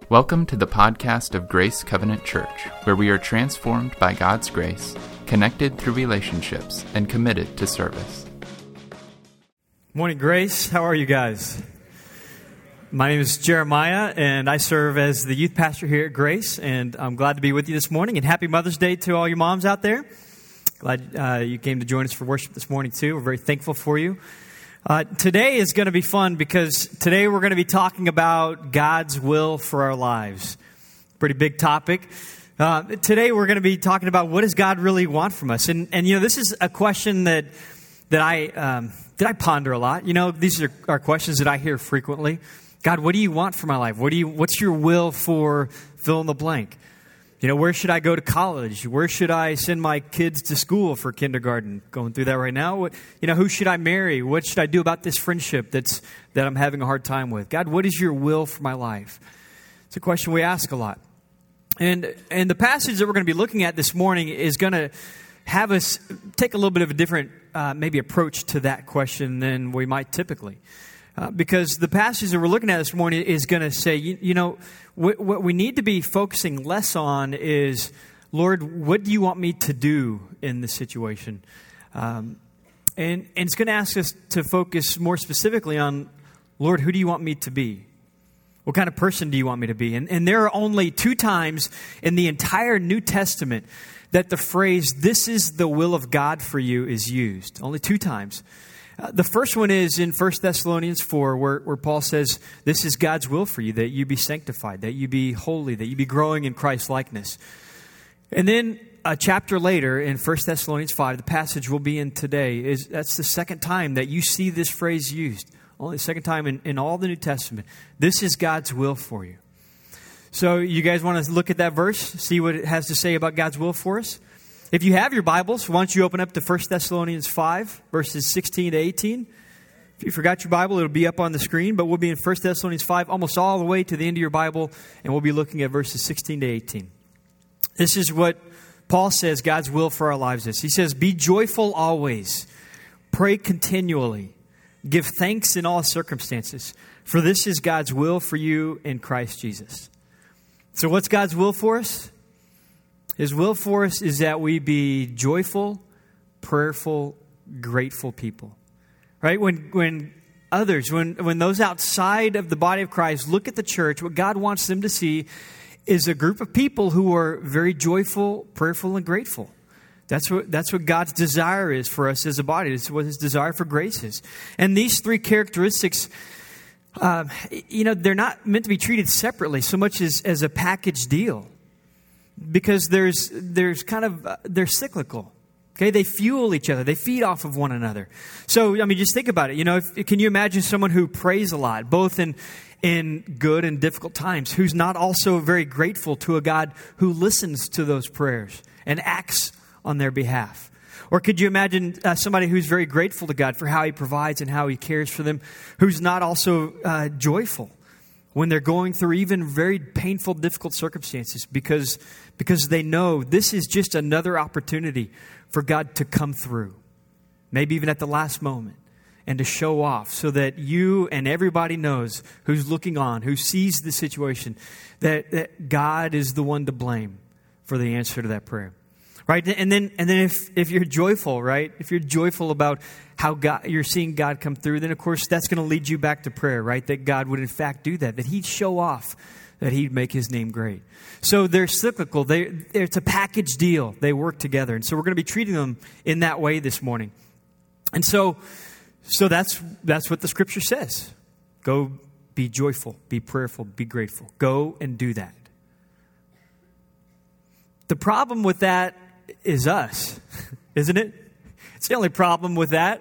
Welcome to the podcast of Grace Covenant Church, where we are transformed by God's grace, connected through relationships, and committed to service. Morning, Grace. How are you guys? My name is Jeremiah, and I serve as the youth pastor here at Grace, and I'm glad to be with you this morning, and happy Mother's Day to all your moms out there. Glad you came to join us for worship this morning, too. We're very thankful for you. Today is going to be fun because today we're going to be talking about God's will for our lives. Pretty big topic. Today we're going to be talking about what does God really want from us, and you know, this is a question that I ponder a lot. You know, these are questions that I hear frequently. God, what do you want for my life? What's your will for fill in the blank? You know, where should I go to college? Where should I send my kids to school for kindergarten? Going through that right now. Who should I marry? What should I do about this friendship that I'm having a hard time with? God, what is your will for my life? It's a question we ask a lot. And the passage that we're going to be looking at this morning is going to have us take a little bit of a different maybe approach to that question than we might typically. Because the passage that we're looking at this morning is going to say, what we need to be focusing less on is, Lord, what do you want me to do in this situation? And it's going to ask us to focus more specifically on, Lord, who do you want me to be? What kind of person do you want me to be? And there are only 2 times in the entire New Testament that the phrase, this is the will of God for you, is used. Only 2 times. The first one is in 1 Thessalonians 4, where Paul says, this is God's will for you, that you be sanctified, that you be holy, that you be growing in Christ's likeness. And then a chapter later in 1 Thessalonians 5, the passage we'll be in today, that's the second time that you see this phrase used. Only the second time in all the New Testament. This is God's will for you. So you guys want to look at that verse, see what it has to say about God's will for us? If you have your Bibles, why don't you open up to 1 Thessalonians 5, verses 16 to 18. If you forgot your Bible, it'll be up on the screen, but we'll be in 1 Thessalonians 5 almost all the way to the end of your Bible, and we'll be looking at verses 16 to 18. This is what Paul says God's will for our lives is. He says, be joyful always, pray continually, give thanks in all circumstances, for this is God's will for you in Christ Jesus. So what's God's will for us? His will for us is that we be joyful, prayerful, grateful people. Right? When those outside of the body of Christ look at the church, what God wants them to see is a group of people who are very joyful, prayerful, and grateful. That's what God's desire is for us as a body. It's what His desire for grace is. And these 3 characteristics, they're not meant to be treated separately so much as a package deal. Because they're cyclical. Okay, they fuel each other. They feed off of one another. So, just think about it. Can you imagine someone who prays a lot, both in good and difficult times, who's not also very grateful to a God who listens to those prayers and acts on their behalf? Or could you imagine somebody who's very grateful to God for how He provides and how He cares for them, who's not also joyful when they're going through even very painful, difficult circumstances because they know this is just another opportunity for God to come through, maybe even at the last moment, and to show off so that you and everybody knows who's looking on, who sees the situation, that God is the one to blame for the answer to that prayer. Right? And then if you're joyful, right? If you're joyful about how you're seeing God come through, then of course that's going to lead you back to prayer, right? That God would in fact do that He'd show off, that He'd make His name great. So they're cyclical. It's a package deal. They work together. And so we're going to be treating them in that way this morning. And so that's what the Scripture says. Go be joyful, be prayerful, be grateful. Go and do that. The problem with that is us, isn't it? It's the only problem with that.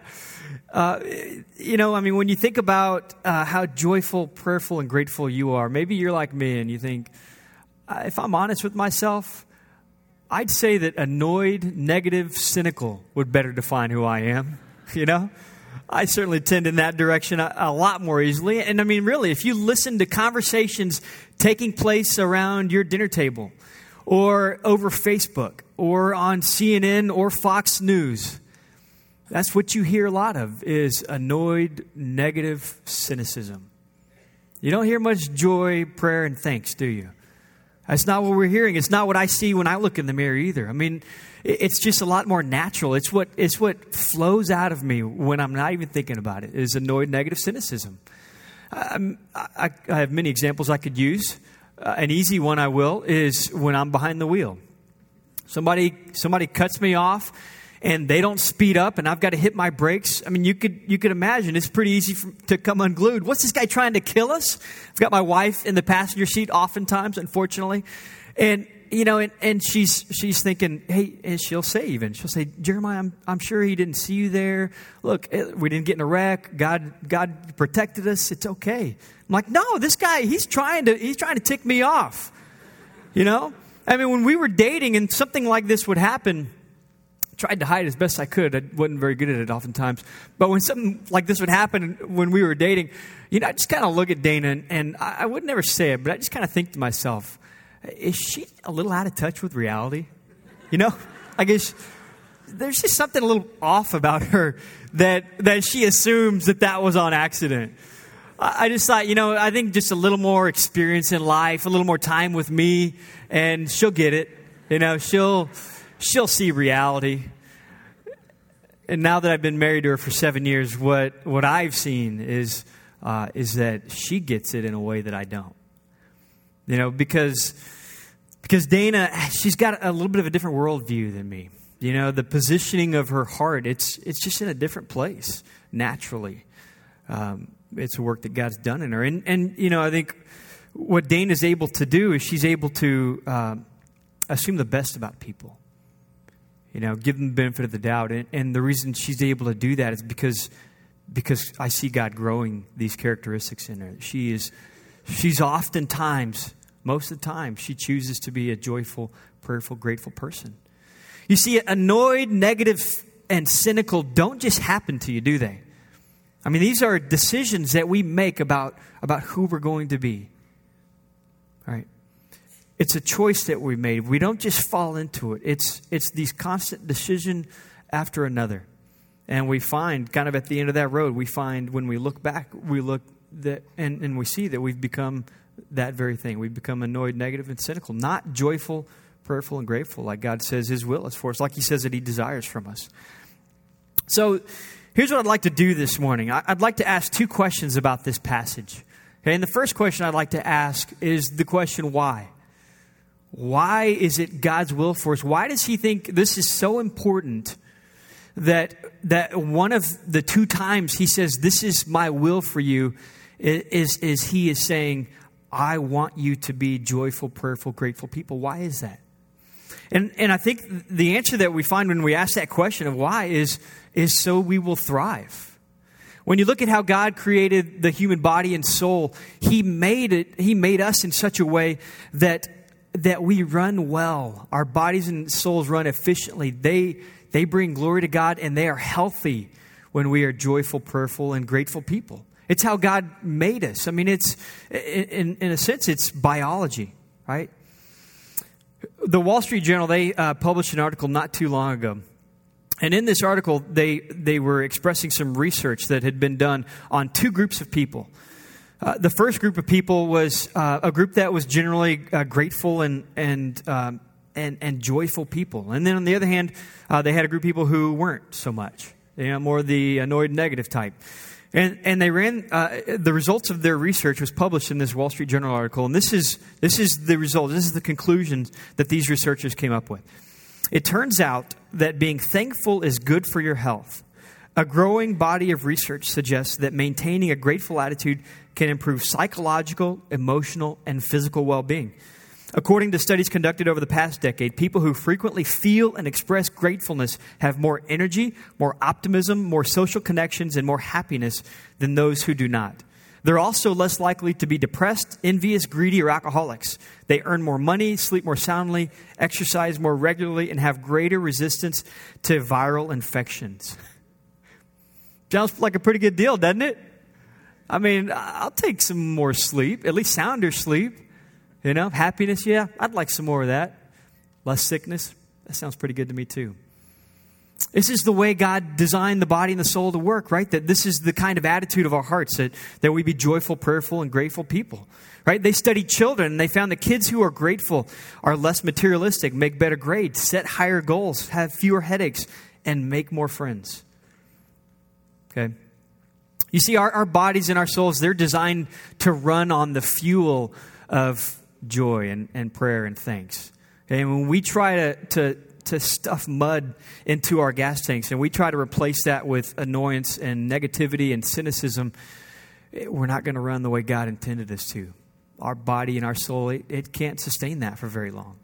When you think about how joyful, prayerful, and grateful you are, maybe you're like me and you think, if I'm honest with myself, I'd say that annoyed, negative, cynical would better define who I am. I certainly tend in that direction a lot more easily. And really, if you listen to conversations taking place around your dinner table, or over Facebook, or on CNN or Fox News, that's what you hear a lot of, is annoyed, negative cynicism. You don't hear much joy, prayer, and thanks, do you? That's not what we're hearing. It's not what I see when I look in the mirror either. I mean, it's just a lot more natural. It's what flows out of me when I'm not even thinking about it, is annoyed, negative cynicism. I have many examples I could use. An easy one I will is when I'm behind the wheel. Somebody cuts me off and they don't speed up and I've got to hit my brakes. I mean, you could imagine it's pretty easy to come unglued. What's this guy trying to kill us? I've got my wife in the passenger seat oftentimes, unfortunately. And, and she's thinking, hey, and she'll say, Jeremiah, I'm sure he didn't see you there. Look, we didn't get in a wreck. God protected us. It's okay. I'm like, no, this guy, he's trying to tick me off. I mean, when we were dating and something like this would happen, I tried to hide as best I could. I wasn't very good at it oftentimes. But when something like this would happen when we were dating, I just kind of look at Dana and I would never say it, but I just kind of think to myself, is she a little out of touch with reality? I guess there's just something a little off about her that she assumes that was on accident. I just thought, I think just a little more experience in life, a little more time with me, and she'll get it. She'll see reality. And now that I've been married to her for 7 years, what I've seen is that she gets it in a way that I don't. Because Dana, she's got a little bit of a different worldview than me. The positioning of her heart, it's just in a different place, naturally. It's a work that God's done in her. And I think what Dana's able to do is she's able to assume the best about people. Give them the benefit of the doubt. And the reason she's able to do that is because I see God growing these characteristics in her. She's oftentimes, most of the time, she chooses to be a joyful, prayerful, grateful person. You see, annoyed, negative, and cynical don't just happen to you, do they? I mean, these are decisions that we make about who we're going to be. All right. It's a choice that we made. We don't just fall into it. It's these constant decision after another. And we find, kind of at the end of that road, we find when we look back, and we see that we've become that very thing. We've become annoyed, negative, and cynical. Not joyful, prayerful, and grateful like God says His will is for us, like He says that He desires from us. So here's what I'd like to do this morning. I'd like to ask 2 questions about this passage. Okay, and the first question I'd like to ask is the question, why? Why is it God's will for us? Why does He think this is so important that one of the 2 times He says, this is my will for you, is He is saying, I want you to be joyful, prayerful, grateful people. Why is that? And I think the answer that we find when we ask that question of why is so we will thrive. When you look at how God created the human body and soul, He made us in such a way that we run well. Our bodies and souls run efficiently. They bring glory to God, and they are healthy when we are joyful, prayerful, and grateful people. It's how God made us. I mean, it's in a sense, it's biology, right? The Wall Street Journal, they published an article not too long ago. And in this article, they were expressing some research that had been done on 2 groups of people. The first group of people was a group that was generally grateful and joyful people. And then on the other hand, they had a group of people who weren't so much, more the annoyed, negative type. And they ran the results of their research was published in this Wall Street Journal article. And this is the result. This is the conclusions that these researchers came up with. It turns out that being thankful is good for your health. A growing body of research suggests that maintaining a grateful attitude can improve psychological, emotional, and physical well-being. According to studies conducted over the past decade, people who frequently feel and express gratefulness have more energy, more optimism, more social connections, and more happiness than those who do not. They're also less likely to be depressed, envious, greedy, or alcoholics. They earn more money, sleep more soundly, exercise more regularly, and have greater resistance to viral infections. Sounds like a pretty good deal, doesn't it? I mean, I'll take some more sleep, at least sounder sleep. Happiness, yeah, I'd like some more of that. Less sickness, that sounds pretty good to me too. This is the way God designed the body and the soul to work, right? That this is the kind of attitude of our hearts, that we be joyful, prayerful, and grateful people, right? They studied children, and they found that kids who are grateful are less materialistic, make better grades, set higher goals, have fewer headaches, and make more friends. Okay? You see, our bodies and our souls, they're designed to run on the fuel of joy and prayer and thanks. Okay? And when we try to stuff mud into our gas tanks and we try to replace that with annoyance and negativity and cynicism, we're not going to run the way God intended us to. Our body and our soul, it can't sustain that for very long.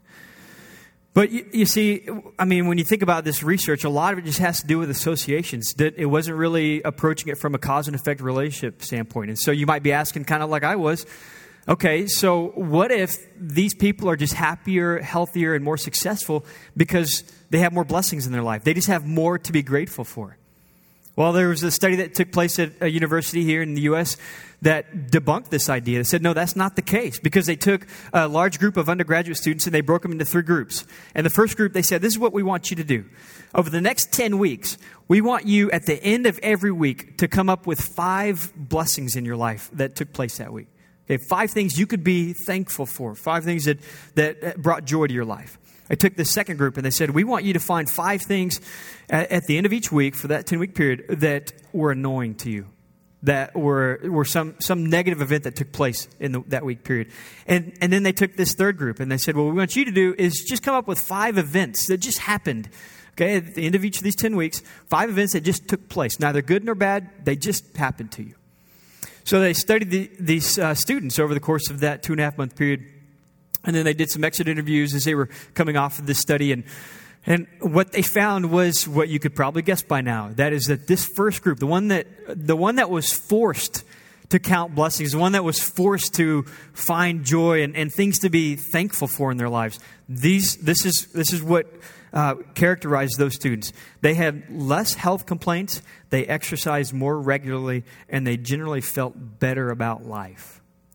But you see, I mean, when you think about this research, a lot of it just has to do with associations. That it wasn't really approaching it from a cause and effect relationship standpoint. And so you might be asking, kind of like I was, okay, so what if these people are just happier, healthier, and more successful because they have more blessings in their life? They just have more to be grateful for. Well, there was a study that took place at a university here in the U.S. that debunked this idea. They said, no, that's not the case, because they took a large group of undergraduate students and they broke them into 3 groups. And the first group, they said, this is what we want you to do. Over the next 10 weeks, we want you at the end of every week to come up with 5 blessings in your life that took place that week. Okay, 5 things you could be thankful for, 5 things that brought joy to your life. I took the second group and they said, we want you to find 5 things at the end of each week for that 10-week period that were annoying to you, that were some negative event that took place in that week period. And then they took this third group and they said, what we want you to do is just come up with 5 events that just happened. Okay, at the end of each of these 10 weeks, 5 events that just took place, neither good nor bad, they just happened to you. So they studied these students over the course of that 2.5-month period. And then they did some exit interviews as they were coming off of this study. And what they found was what you could probably guess by now. That is that this first group, the one that was forced to count blessings, the one that was forced to find joy and things to be thankful for in their lives, this is what characterized those students. They had less health complaints, they exercised more regularly, and they generally felt better about life.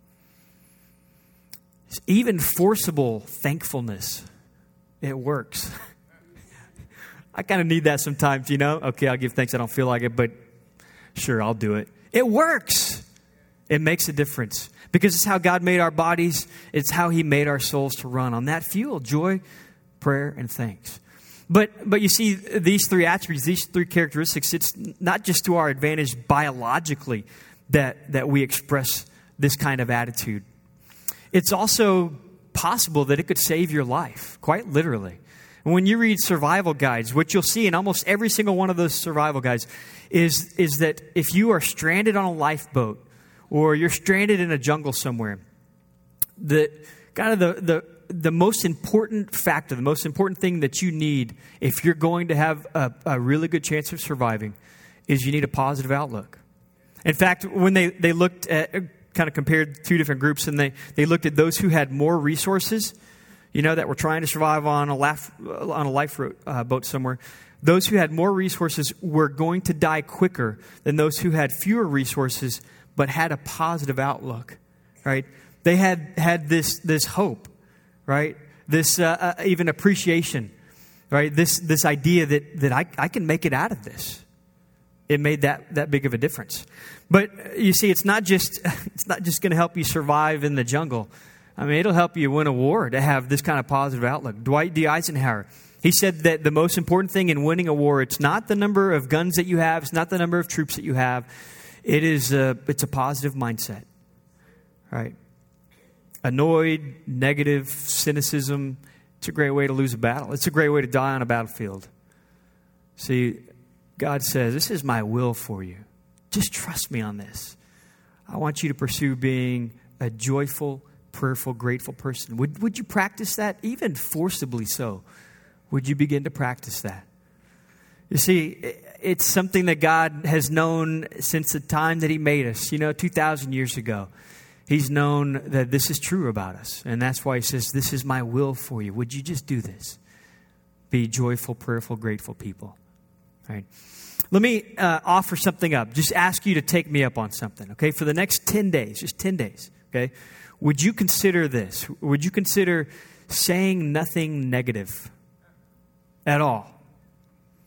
Even forcible thankfulness, it works. I kind of need that sometimes, you know. Okay, I'll give thanks. I don't feel like it, but sure, I'll do it. It works. It makes a difference because it's how God made our bodies. It's how He made our souls to run on that fuel: joy, prayer, and thanks. But you see, these 3 attributes, these 3 characteristics, it's not just to our advantage biologically that we express this kind of attitude. It's also possible that it could save your life, quite literally. And when you read survival guides, what you'll see in almost every single one of those survival guides is that if you are stranded on a lifeboat or you're stranded in a jungle somewhere, the most important factor, the most important thing that you need if you're going to have a really good chance of surviving is you need a positive outlook. In fact, when they looked at, kind of compared 2 different groups, and they looked at those who had more resources, you know, that were trying to survive on a lifeboat somewhere. Those who had more resources were going to die quicker than those who had fewer resources but had a positive outlook, right? They had this hope, right? This even appreciation, right? This idea that I can make it out of this. It made that big of a difference. But you see, it's not just going to help you survive in the jungle. I mean, it'll help you win a war to have this kind of positive outlook. Dwight D. Eisenhower, he said that the most important thing in winning a war, it's not the number of guns that you have, it's not the number of troops that you have. It's a positive mindset, right? Annoyed, negative, cynicism, it's a great way to lose a battle. It's a great way to die on a battlefield. See, God says, this is my will for you. Just trust me on this. I want you to pursue being a joyful, prayerful, grateful person. Would you practice that? Even forcibly so. Would you begin to practice that? You see, it's something that God has known since the time that He made us. 2,000 years ago. He's known that this is true about us. And that's why He says, this is my will for you. Would you just do this? Be joyful, prayerful, grateful people. All right. Let me offer something up. Just ask you to take me up on something, okay? For the next 10 days, just 10 days, okay? Would you consider this? Would you consider saying nothing negative at all?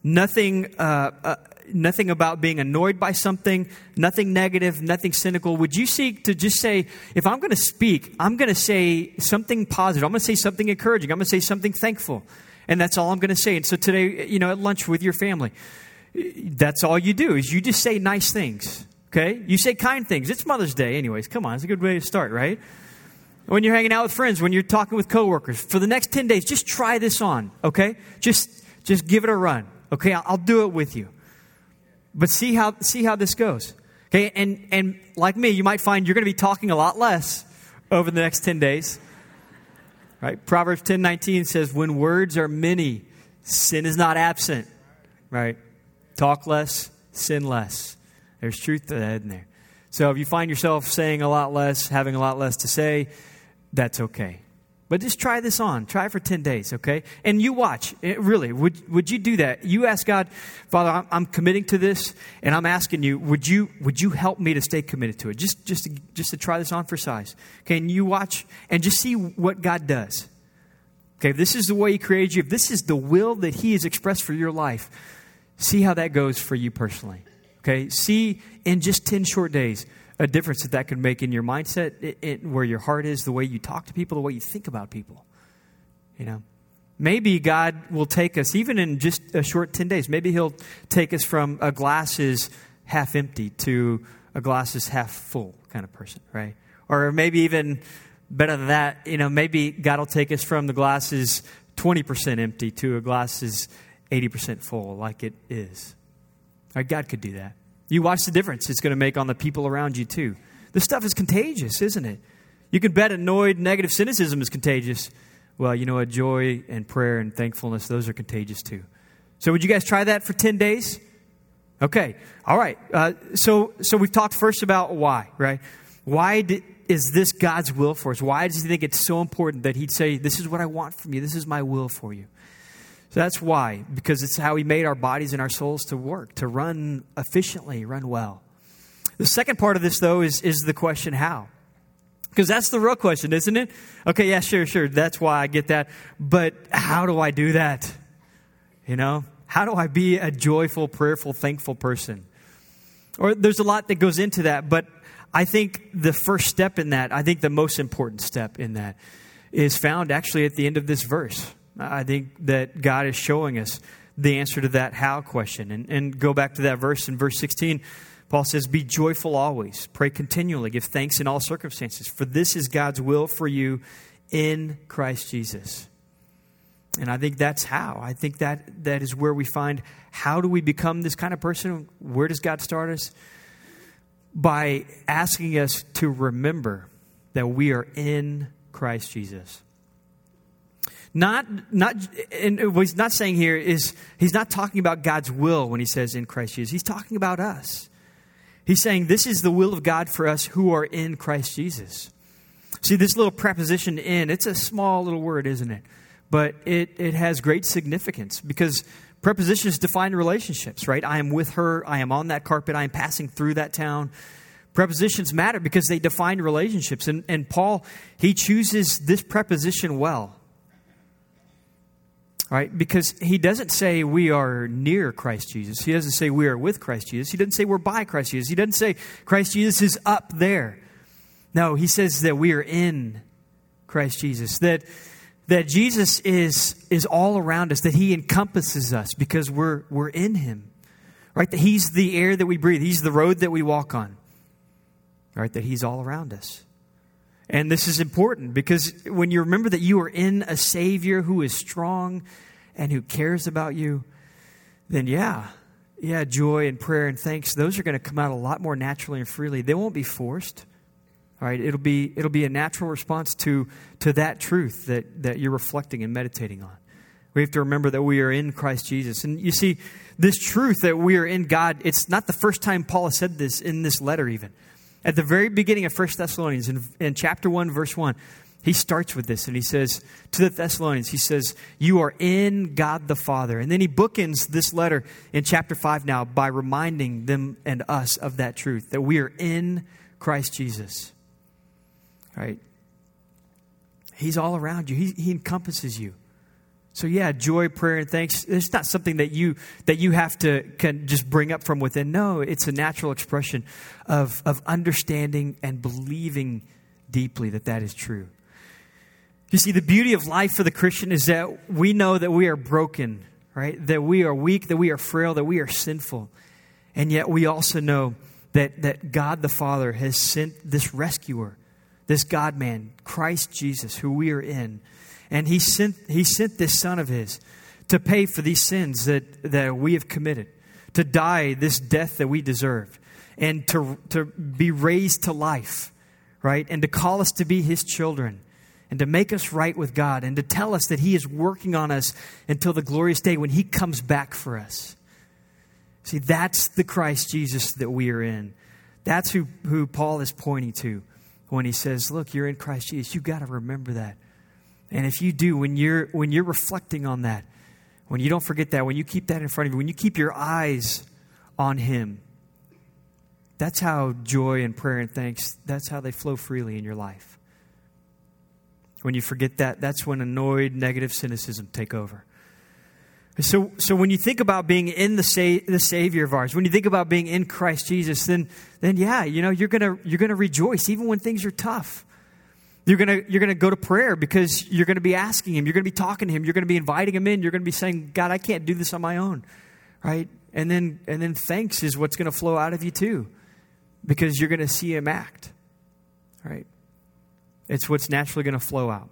nothing about being annoyed by something, nothing negative, nothing cynical. Would you seek to just say, if I'm going to speak, I'm going to say something positive. I'm going to say something encouraging. I'm going to say something thankful. And that's all I'm going to say. And so today, at lunch with your family, that's all you do is you just say nice things. Okay? You say kind things. It's Mother's Day anyways. Come on, it's a good way to start, right? When you're hanging out with friends, when you're talking with coworkers, for the next 10 days, just try this on, okay? Just give it a run, okay? I'll do it with you. But see how this goes, okay? And like me, you might find you're going to be talking a lot less over the next 10 days, right? Proverbs 10:19 says, when words are many, sin is not absent, right? Talk less, sin less. There's truth to that in there. So if you find yourself saying a lot less, having a lot less to say, that's okay. But just try this on. Try it for 10 days, okay? And you watch. Really, would you do that? You ask God, Father, I'm committing to this, and I'm asking you, would you help me to stay committed to it? Just to try this on for size. Okay, and you watch and just see what God does. Okay, if this is the way He created you, if this is the will that He has expressed for your life, see how that goes for you personally. Okay, see in just 10 short days a difference that could make in your mindset, where your heart is, the way you talk to people, the way you think about people. Maybe God will take us, even in just a short 10 days, maybe He'll take us from a glass is half empty to a glass is half full kind of person, right? Or maybe even better than that, maybe God will take us from the glass is 20% empty to a glass is 80% full like it is. Right, God could do that. You watch the difference it's going to make on the people around you too. This stuff is contagious, isn't it? You can bet annoyed, negative cynicism is contagious. Well, you know what? Joy and prayer and thankfulness, those are contagious too. So would you guys try that for 10 days? Okay. All right. So we've talked first about why, right? Why is this God's will for us? Why does He think it's so important that He'd say, this is what I want from you. This is my will for you. So that's why, because it's how He made our bodies and our souls to work, to run efficiently, run well. The second part of this, though, is the question how. Because that's the real question, isn't it? Okay, yeah, sure. That's why I get that. But how do I do that? How do I be a joyful, prayerful, thankful person? Or there's a lot that goes into that. But I think the first step in that, I think the most important step in that is found actually at the end of this verse. I think that God is showing us the answer to that how question. And go back to that verse in verse 16. Paul says, be joyful always. Pray continually. Give thanks in all circumstances. For this is God's will for you in Christ Jesus. And I think that's how. I think that is where we find how do we become this kind of person? Where does God start us? By asking us to remember that we are in Christ Jesus. And what He's not saying here is, He's not talking about God's will when He says in Christ Jesus. He's talking about us. He's saying this is the will of God for us who are in Christ Jesus. See, this little preposition in, it's a small little word, isn't it? But it has great significance because prepositions define relationships, right? I am with her. I am on that carpet. I am passing through that town. Prepositions matter because they define relationships. And Paul, he chooses this preposition well. Right? Because he doesn't say we are near Christ Jesus. He doesn't say we are with Christ Jesus. He doesn't say we're by Christ Jesus. He doesn't say Christ Jesus is up there. No, he says that we are in Christ Jesus. That Jesus is all around us. That He encompasses us because we're in Him. Right? That He's the air that we breathe. He's the road that we walk on. Right? That He's all around us. And this is important because when you remember that you are in a Savior who is strong and who cares about you, then joy and prayer and thanks, those are going to come out a lot more naturally and freely. They won't be forced. All right, it'll be a natural response to that truth that you're reflecting and meditating on. We have to remember that we are in Christ Jesus. And you see, this truth that we are in God, it's not the first time Paul has said this in this letter even. At the very beginning of 1 Thessalonians, in chapter 1, verse 1, he starts with this and he says to the Thessalonians, he says, you are in God the Father. And then he bookends this letter in chapter 5 now by reminding them and us of that truth, that we are in Christ Jesus. Right? He's all around you. He encompasses you. So yeah, joy, prayer, and thanks, it's not something that you have to can just bring up from within. No, it's a natural expression of understanding and believing deeply that is true. You see, the beauty of life for the Christian is that we know that we are broken, right? That we are weak, that we are frail, that we are sinful. And yet we also know that God the Father has sent this rescuer, this God-man, Christ Jesus, who we are in. And He sent this Son of His to pay for these sins that we have committed, to die this death that we deserved, and to be raised to life, right? And to call us to be His children, and to make us right with God, and to tell us that He is working on us until the glorious day when He comes back for us. See, that's the Christ Jesus that we are in. That's who Paul is pointing to when he says, look, you're in Christ Jesus. You've got to remember that. And if you do, when you're reflecting on that, when you don't forget that, when you keep that in front of you, when you keep your eyes on Him, that's how joy and prayer and thanks, that's how they flow freely in your life. When you forget that, that's when annoyed, negative cynicism take over. So when you think about being in the Savior of ours, when you think about being in Christ Jesus, then yeah, you're gonna rejoice even when things are tough. You're gonna go to prayer because you're gonna be asking Him, you're gonna be talking to Him, you're gonna be inviting Him in, you're gonna be saying, God, I can't do this on my own, right? And then thanks is what's gonna flow out of you too, because you're gonna see Him act, right? It's what's naturally gonna flow out.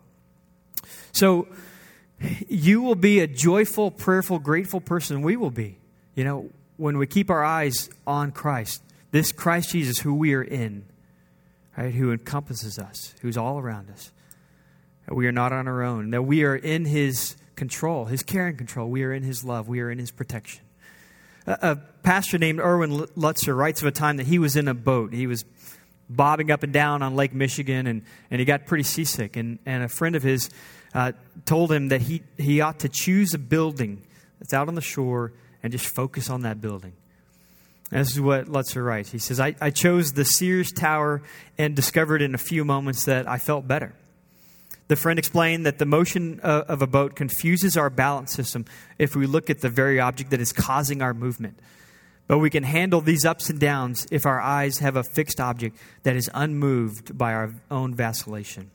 So you will be a joyful, prayerful, grateful person. We will be, when we keep our eyes on Christ, this Christ Jesus who we are in, right, who encompasses us, who's all around us. That we are not on our own. That we are in His control, His care and control. We are in His love. We are in His protection. A pastor named Erwin Lutzer writes of a time that he was in a boat. He was bobbing up and down on Lake Michigan, and he got pretty seasick. And a friend of his told him that he ought to choose a building that's out on the shore and just focus on that building. And this is what Lutzer writes. He says, I chose the Sears Tower and discovered in a few moments that I felt better. The friend explained that the motion of a boat confuses our balance system if we look at the very object that is causing our movement. But we can handle these ups and downs if our eyes have a fixed object that is unmoved by our own vacillation.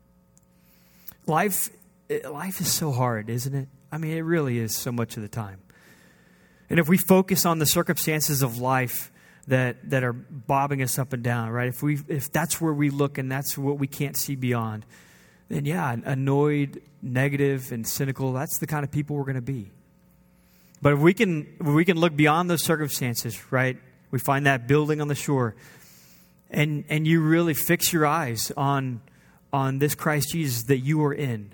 Life is so hard, isn't it? I mean, it really is so much of the time. And if we focus on the circumstances of life that are bobbing us up and down, right? If that's where we look and that's what we can't see beyond, then yeah, annoyed, negative, and cynical, that's the kind of people we're going to be. But if we can look beyond those circumstances, right? We find that building on the shore, and you really fix your eyes on this Christ Jesus that you are in.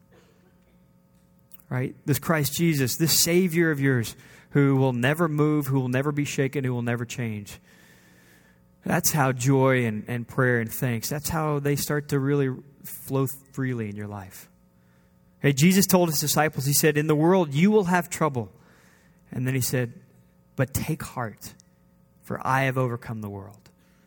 Right? This Christ Jesus, this Savior of yours, who will never move, who will never be shaken, who will never change. That's how joy and prayer and thanks, that's how they start to really flow freely in your life. Hey, Jesus told His disciples, He said, in the world you will have trouble. And then He said, but take heart, for I have overcome the world.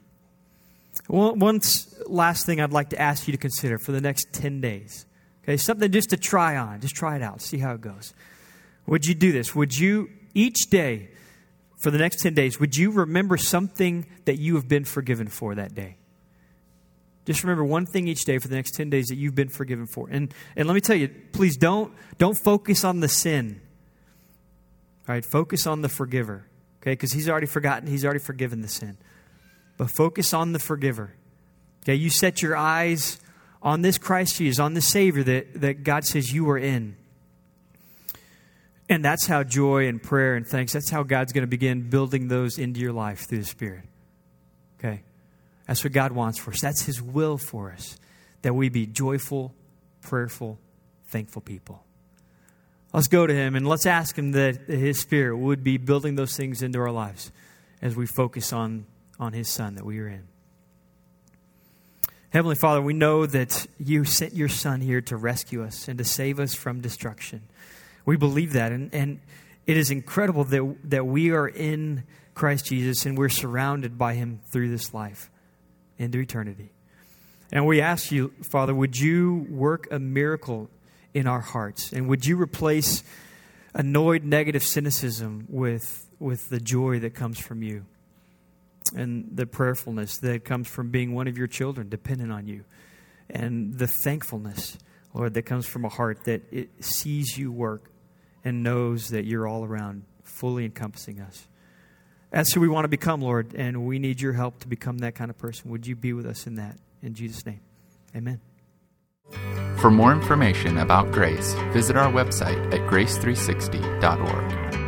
One last thing I'd like to ask you to consider for the next 10 days. Okay, something just to try on. Just try it out. See how it goes. Would you do this? Would you, each day, for the next 10 days, would you remember something that you have been forgiven for that day? Just remember one thing each day for the next 10 days that you've been forgiven for. And let me tell you, please don't focus on the sin. All right, focus on the forgiver. Okay, because He's already forgotten. He's already forgiven the sin. But focus on the forgiver. Okay, you set your eyes on this Christ Jesus, on the Savior that God says you are in. And that's how joy and prayer and thanks, that's how God's going to begin building those into your life through the Spirit. Okay? That's what God wants for us. That's His will for us, that we be joyful, prayerful, thankful people. Let's go to Him and let's ask Him that His Spirit would be building those things into our lives as we focus on His Son that we are in. Heavenly Father, we know that You sent Your Son here to rescue us and to save us from destruction. We believe that, and it is incredible that we are in Christ Jesus and we're surrounded by Him through this life into eternity. And we ask You, Father, would You work a miracle in our hearts. And would you replace annoyed, negative cynicism with the joy that comes from you and the prayerfulness that comes from being one of your children dependent on you, and the thankfulness, Lord, that comes from a heart that it sees you work and knows that you're all around, fully encompassing us. That's who we want to become, Lord, and we need your help to become that kind of person. Would you be with us in that? In Jesus' name, amen. For more information about Grace, visit our website at grace360.org.